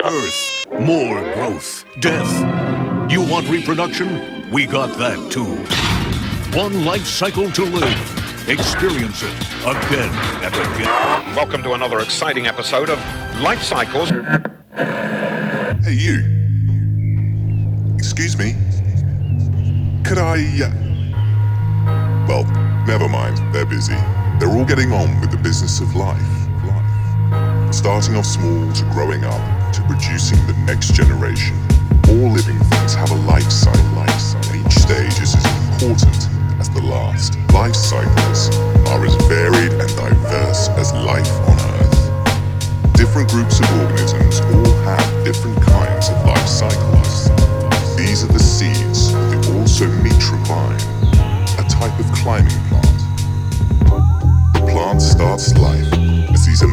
Earth, more growth, death. You want reproduction? We got that too. One life cycle to live. Experience it again and again. Welcome to another exciting episode of Life Cycles. Hey, you. Excuse me. Could I... Well, never mind. They're busy. They're all getting on with the business of life. Starting off small to growing up to producing the next generation. All living things have a life cycle. Each stage is as important as the last. Life cycles are as varied and diverse as life on Earth. Different groups of organisms all have different kinds of life cycles. These are the seeds of the also-mitra vine, a type of climbing plant. The plant starts life as these